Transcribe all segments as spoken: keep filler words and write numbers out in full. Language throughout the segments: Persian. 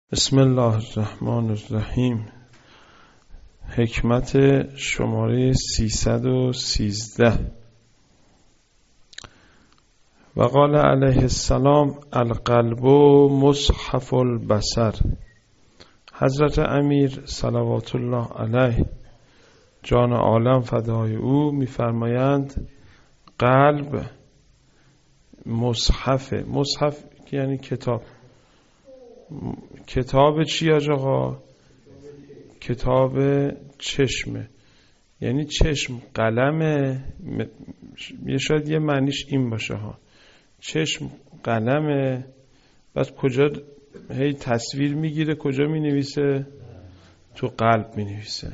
بسم الله الرحمن الرحیم. حکمت شماره سیصد و سیزده. و قال علیه السلام القلب مصحف البصر. حضرت امیر صلوات الله علیه جان عالم فدای او میفرمایند قلب مصحف. مصحف یعنی کتاب. کتاب چی آقا؟ کتاب چشمه، یعنی چشم قلمه. یه شاید یه معنیش این باشه ها، چشم قلمه، بعد کجا هی تصویر میگیره، کجا مینویسه؟ تو قلب مینویسه.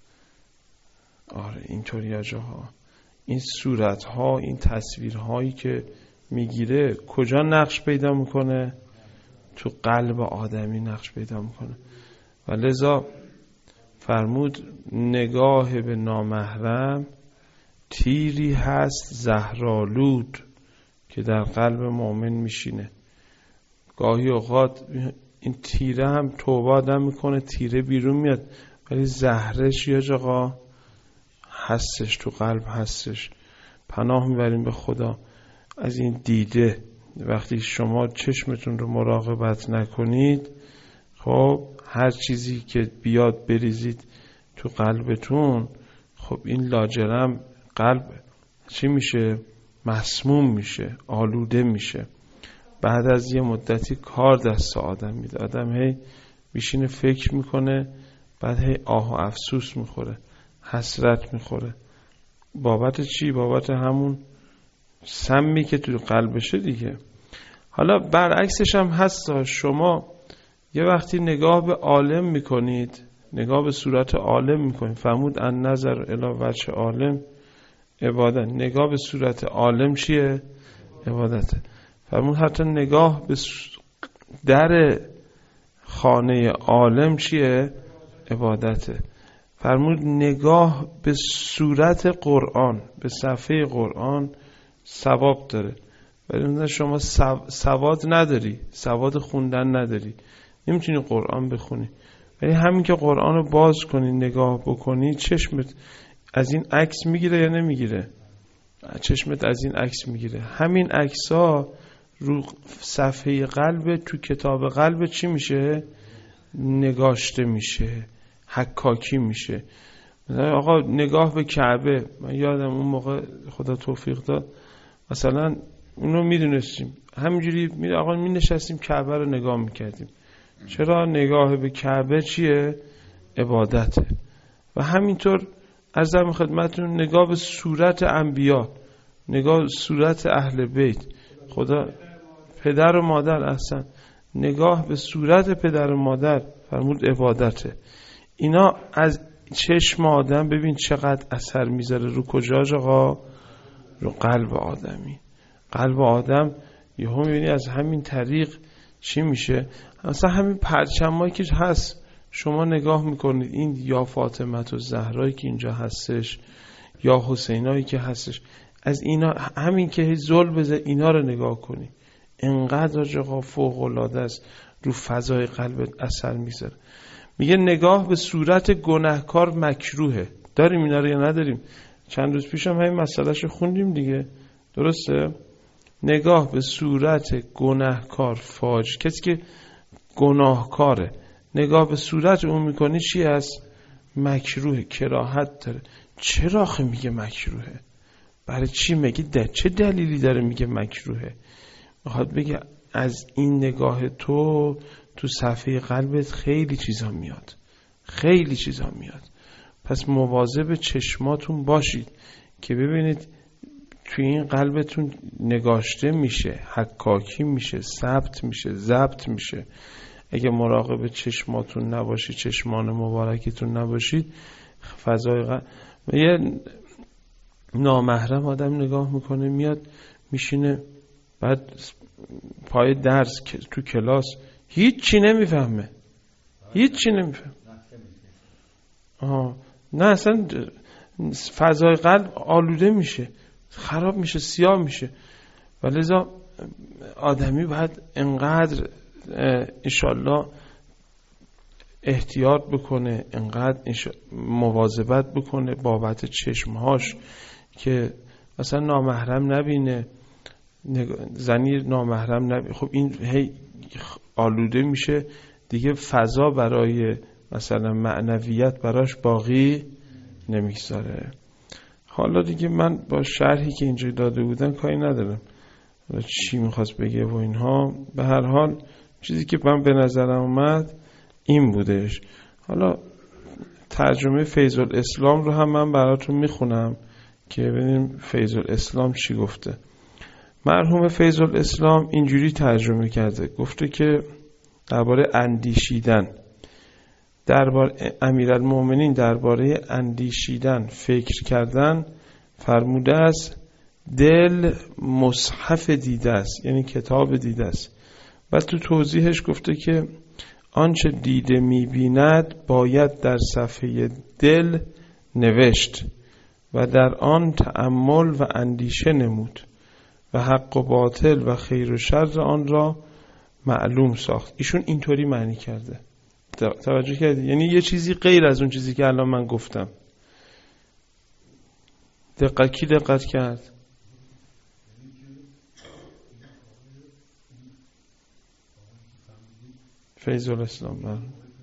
آره اینطوری آقا. این صورت ها، این تصویرهایی که میگیره کجا نقش پیدا میکنه؟ تو قلب آدمی نقش پیدا میکنه. و لذا فرمود نگاه به نامحرم تیری هست زهرآلود که در قلب مؤمن میشینه. گاهی اوقات این تیره هم توبه آدم میکنه، تیره بیرون میاد، ولی زهرش یا جاقا هستش، تو قلب هستش. پناه میبریم به خدا از این دیده. وقتی شما چشمتون رو مراقبت نکنید، خب هر چیزی که بیاد بریزید تو قلبتون، خب این لاجرم قلب چی میشه؟ مسموم میشه، آلوده میشه. بعد از یه مدتی کار دست آدم میده، آدم هی بیشینه فکر میکنه، بعد هی آه و افسوس میخوره، حسرت میخوره. بابت چی؟ بابت همون سمی که تو قلبشه دیگه. حالا برعکسش هم هست. شما یه وقتی نگاه به عالم میکنید، نگاه به صورت عالم میکنید. فرمود ان نظر الی وجه عالم عبادت. نگاه به صورت عالم چیه؟ عبادته. فرمود حتی نگاه به در خانه عالم چیه؟ عبادته. فرمود نگاه به صورت قرآن، به صفحه قرآن ثواب داره. ولی شما سواد نداری، سواد خوندن نداری، نمیتونی قرآن بخونی. ولی همین که قرآن رو باز کنی، نگاه بکنی، چشمت از این عکس میگیره یا نمیگیره؟ چشمت از این عکس میگیره. همین عکس ها رو صفحه قلب، تو کتاب قلب چی میشه؟ نگاشته میشه، حکاکی میشه. آقا نگاه به کعبه، من یادم اون موقع خدا توفیق داد، مثلا اونو میدونستیم همینجوری می آقا می نشستیم کعبه رو نگاه میکردیم. چرا؟ نگاه به کعبه چیه؟ عبادته. و همینطور عرضم خدمتون نگاه به صورت انبیا، نگاه به صورت اهل بیت، خدا پدر و مادر، احسن، نگاه به صورت پدر و مادر فرمود عبادته. اینا از چشم آدم ببین چقدر اثر میذاره رو کجا آقا؟ رو قلب آدمی. قلب آدم یهو میبینی از همین طریق چی میشه؟ اصلا همین پرچمایی که هست شما نگاه میکنید، این یا فاطمه و زهرایی که اینجا هستش، یا حسینایی که هستش، از اینا همین که زل بزه اینا رو نگاه کنی، انقدر جاها فوق العاده است، رو فضای قلبت اثر میذاره. میگه نگاه به صورت گناهکار مکروهه. داریم اینا رو یا نداریم؟ چند روز پیش هم همین مسئلهشو خوندیم دیگه، درسته؟ نگاه به صورت گناهکار فاجر، کسی که گناهکاره، نگاه به صورت اون میکنی چی هست؟ مکروه، کراهت داره. چرا آخه میگه مکروهه؟ برای چی میگه؟ ده چه دلیلی داره میگه مکروهه؟ میخواد بگه از این نگاه تو تو صفحه قلبت خیلی چیزا میاد، خیلی چیزا میاد. پس مواظب چشماتون باشید که ببینید توی این قلبتون نگاشته میشه، حکاکی میشه، ثبت میشه، ضبط میشه. اگه مراقب چشماتون نباشید، چشمان مبارکتون نباشید، فضای قلب یه نامحرم آدم نگاه میکنه، میاد میشینه، بعد پای درس تو کلاس هیچ چی نمیفهمه، هیچ چی نمیفهمه. آها نه، اصلا فضای قلب آلوده میشه، خراب میشه، سیاه میشه. ولذا آدمی باید انقدر انشالله احتیاط بکنه، انقدر مواظبت بکنه بابت چشمهاش که مثلا نامحرم نبینه، زنی نامحرم نبینه. خب این هی آلوده میشه دیگه، فضا برای مثلا معنویت براش باقی نمیگذاره. حالا دیگه من با شرحی که اینجا داده بودن کاری ندارم چی میخواست بگه و اینها. به هر حال چیزی که من به نظرم اومد این بودش. حالا ترجمه فیض الاسلام رو هم من براتون میخونم که ببینیم فیض الاسلام چی گفته. مرحوم فیض الاسلام اینجوری ترجمه کرده، گفته که درباره اندیشیدن، درباره امیرالمومنین درباره اندیشیدن، فکر کردن فرموده است دل مصحف دیده است، یعنی کتاب دیده است. و تو توضیحش گفته که آنچه دیده می‌بیند باید در صفحه دل نوشت و در آن تأمل و اندیشه نمود و حق و باطل و خیر و شر آن را معلوم ساخت. ایشون اینطوری معنی کرده، توجه کردی؟ یعنی یه چیزی غیر از اون چیزی که الان من گفتم. دقت کی دقت کرد؟ فیض الاسلام. من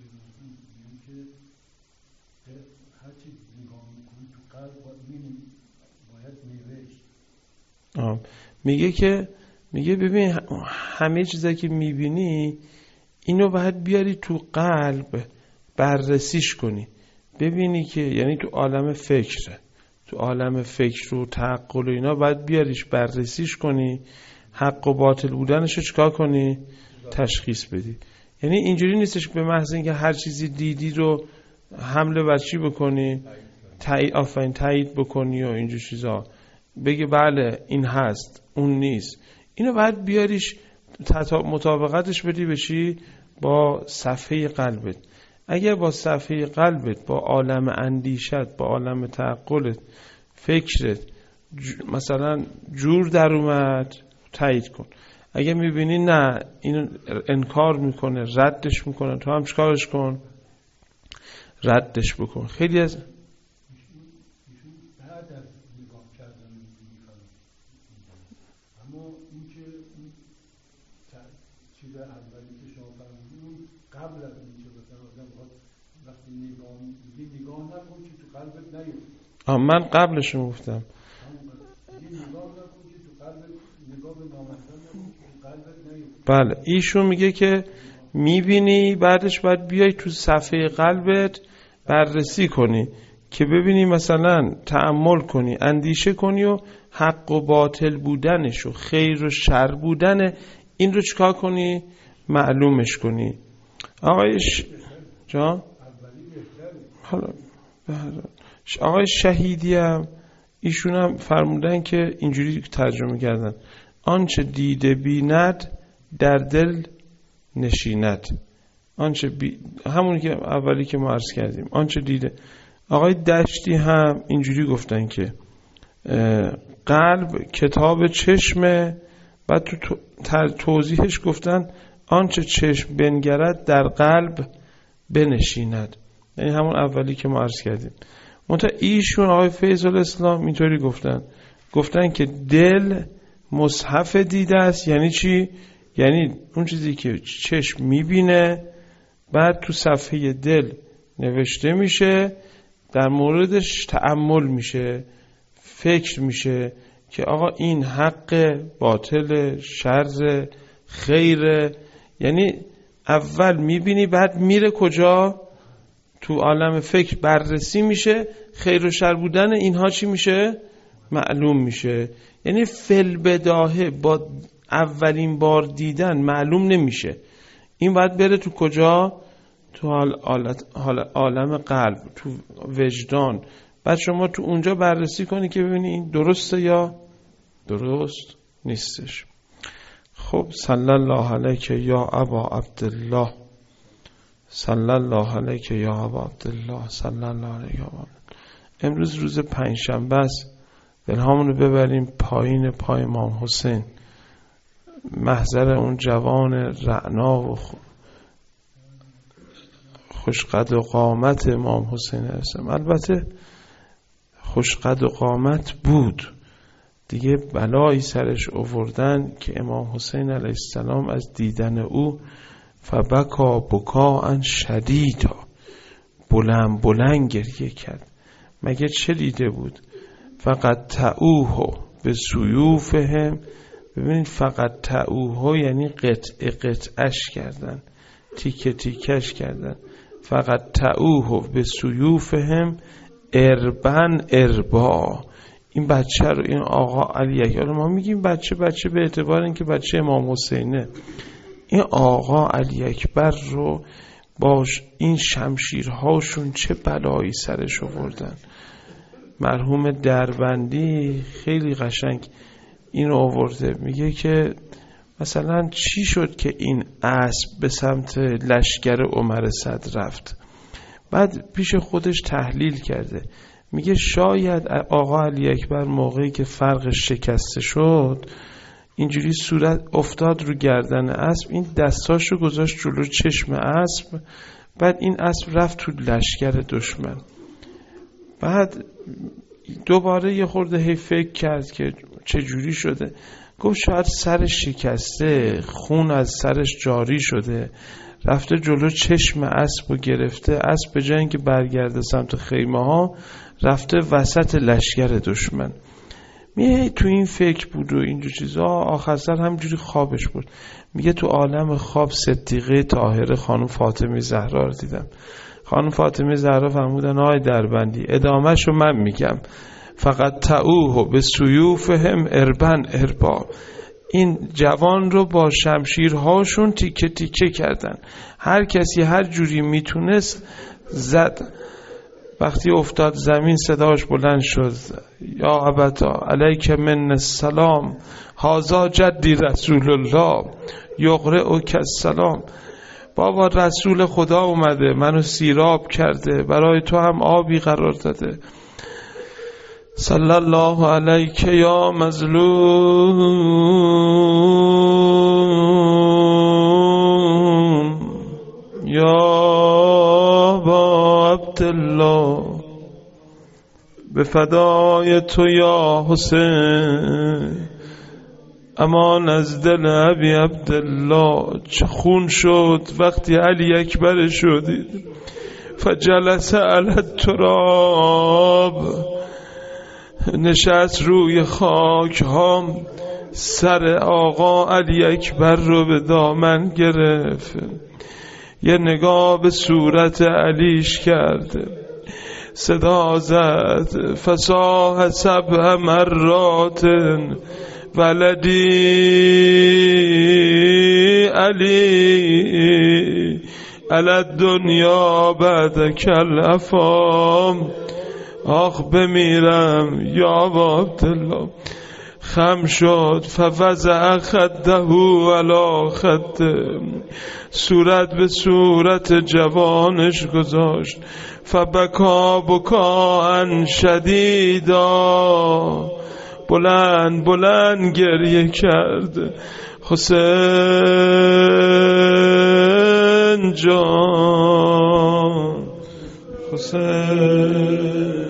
میگه که میگه ببین همه چیزایی که میبینی اینو باید بیاری تو قلب بررسیش کنی، ببینی که یعنی تو عالم فکره، تو عالم فکر و تعقل و اینا باید بیاریش بررسیش کنی، حق و باطل بودنش رو چکار کنی؟ تشخیص بدی. یعنی اینجوری نیستش به محض اینکه هر چیزی دیدی رو حمله بر چی بکنی؟ تایید، آفرین، تایید بکنی و اینجور چیزا، بگی بله این هست اون نیست. اینو باید بیاریش مطابقتش بدی به چی؟ با صفحه قلبت. اگر با صفحه قلبت، با عالم اندیشت، با عالم تعقلت، فکرت مثلا جور در اومد، تایید کن. اگر میبینی نه اینو انکار میکنه، ردش میکنه، تو هم چکارش کن؟ ردش بکن. خیلی از قبل از اینکه مثلا آدم وقتی نگاه میگه نگاه نکن که تو قلبت نیفته. من قبلشو گفتم نگاه نکن که تو قلبت، نگاه به نامحرم نکن که تو قلبت نیفته. بله، ایشون میگه که میبینی بعدش باید بیای تو صفحه قلبت بررسی کنی که ببینی مثلا تأمل کنی، اندیشه کنی و حق و باطل بودنش و خیر و شر بودن این رو چکار کنی؟ معلومش کنی. آقای ش... جان حالا آقای شهیدی هم ایشون هم فرمودن که اینجوری ترجمه کردن آنچه دیده بیند در دل نشیند. آنچه بی... همونی که اولی که ما عرض کردیم، آنچه دیده. آقای دشتی هم اینجوری گفتن که قلب کتاب چشمه، بعد تو توضیحش گفتن آنچه چشم بنگرد در قلب بنشیند، یعنی همون اولی که ما عرض کردیم. منتها ایشون آقای فیض الاسلام اینطوری گفتن گفتن که دل مصحف دیده است. یعنی چی؟ یعنی اون چیزی که چشم میبینه بعد تو صفحه دل نوشته میشه، در موردش تأمل میشه، فکر میشه که آقا این حق، باطل، شر، خیر. یعنی اول میبینی بعد میره کجا؟ تو عالم فکر بررسی میشه، خیر و شر بودن اینها چی میشه؟ معلوم میشه. یعنی فل بداهه با اولین بار دیدن معلوم نمیشه، این باید بره تو کجا؟ تو عالم قلب، تو وجدان. بعد شما تو اونجا بررسی کنی که ببینی این درسته یا درست نیستش. خب صلی الله علیک یا ابا عبدالله، صلی الله علیک یا ابا عبدالله، صلی الله علیک یا ابا. امروز روز پنجشنبه است، دلهامون رو ببریم پایین پای امام حسین، محضر اون جوان رعنا و خوشقد و قامت امام حسین علیه السلام. البته خوشقد و قامت بود، دیگه بلایی سرش آوردن که امام حسین علیه السلام از دیدن او فبکا بکاء شدیدا، بلند بلند گریه کرد. مگه چه دیده بود؟ فقط تعوه به سیوفهم. ببینید فقط تعوه یعنی قطع قطعش کردن، تیکه تیکش کردن. فقط تعوه به سیوفهم اربن اربا. این بچه رو، این آقا علی اکبر، ما میگیم بچه بچه به اعتبار اینکه بچه امام حسینه، این آقا علی اکبر رو باش این شمشیرهاشون چه بلایی سرش آوردن. مرحوم دربندی خیلی قشنگ این آورده، میگه که مثلا چی شد که این اسب به سمت لشکر عمر صد رفت. بعد پیش خودش تحلیل کرده، میگه شاید آقا علی اکبر موقعی که فرقش شکسته شد اینجوری صورت افتاد رو گردن اسب، این دستاشو گذاشت جلو چشم اسب، بعد این اسب رفت تو لشکر دشمن. بعد دوباره یه خورده هی فکر کرد که چه جوری شده، گفت شاید سرش شکسته، خون از سرش جاری شده، رفته جلو چشم اسب و گرفته، اسب به جای اینکه برگرده سمت خیمه ها رفته وسط لشکر دشمن. میگه تو این فکر بود و اینجور چیزا، آخر سر همجوری خوابش بود. میگه تو عالم خواب صدیقه طاهره خانم فاطمه زهرا رو دیدم. خانم فاطمه زهرا فرمودن آی دربندی ادامهش رو من میگم، فقط تعوه به سیوفهم اربن اربا. این جوان رو با شمشیرهاشون تیکه تیکه کردن، هر کسی هر جوری میتونست زد. وقتی افتاد زمین صداش بلند شد، یا ابتا علیک من السلام هازا جدی رسول الله یقرئک السلام. بابا رسول خدا اومده، منو سیراب کرده، برای تو هم آبی قرار داده. صلی الله علیک یا مظلوم یا با عبدالله، به فدای تو یا حسین، امان از دل ابی عبدالله. چه خون شد وقتی علی اکبر شدید. فجلس علی التراب، نشست روی خاک ها، سر آقا علی اکبر رو به دامن گرفت، یه نگاه به صورت علیش کرده، صدا زد فصاح سبع مرات ولدی علی علی دنیا بعد کل افام. آخ بمیرم یا عبدالله. خم شد فوضع خده علی خده، صورت به صورت جوانش گذاشت. فبکا بکاء شدیدا، بلند بلند گریه کرد. حسین جان، حسین